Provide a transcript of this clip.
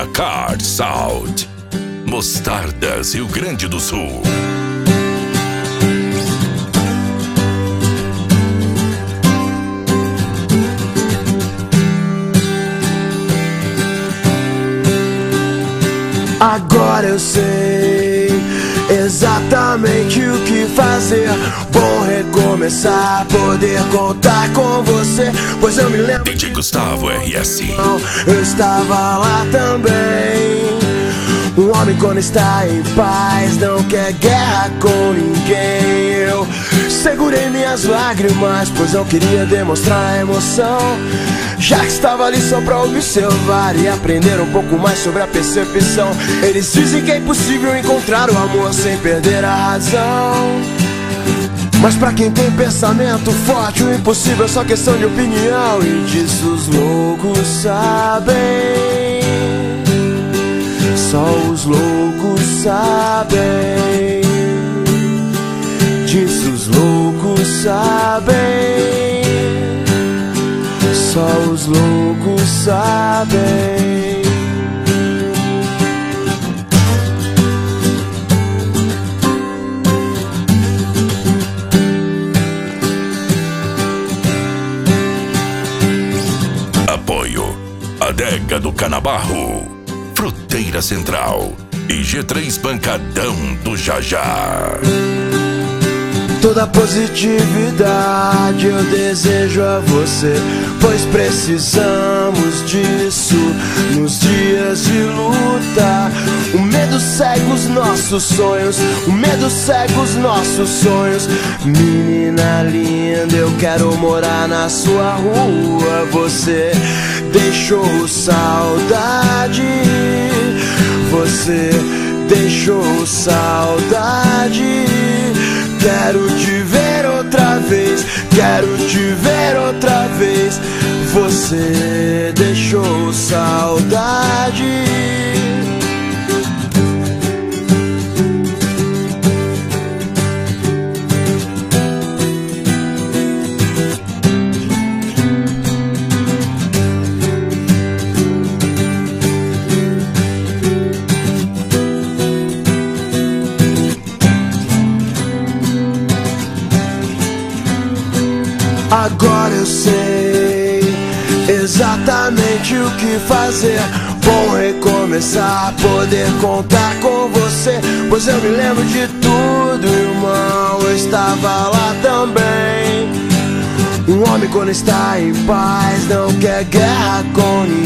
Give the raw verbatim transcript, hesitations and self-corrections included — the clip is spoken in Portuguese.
Dakar Salt, Mostardas, Rio Grande do Sul. Agora eu sei exatamente o que fazer. Bom recomeçar, poder contar com você. Pois eu me lembro D J Gustavo R S. Eu estava lá também. Um homem quando está em paz não quer guerra com ninguém. Eu segurei minhas lágrimas, pois não queria demonstrar emoção. Já que estava ali só pra observar e aprender um pouco mais sobre a percepção. Eles dizem que é impossível encontrar o amor sem perder a razão. Mas pra quem tem pensamento forte, o impossível é só questão de opinião. E disso os loucos sabem. Só os loucos sabem. Disso os loucos sabem. Só os loucos sabem. Apoio Adega do Canabarro, Fruteira Central e G três Pancadão do Jajá. Toda positividade eu desejo a você, pois precisamos disso nos dias de luta. O medo cega os nossos sonhos, o medo cega os nossos sonhos. Menina linda, eu quero morar na sua rua. Você deixou saudade, você deixou saudade. Quero te ver outra vez, quero te ver outra vez. Você deixou saudade. Agora eu sei exatamente o que fazer. Bom recomeçar, poder contar com você. Pois eu me lembro de tudo, irmão. Eu estava lá também. Um homem quando está em paz não quer guerra com ninguém.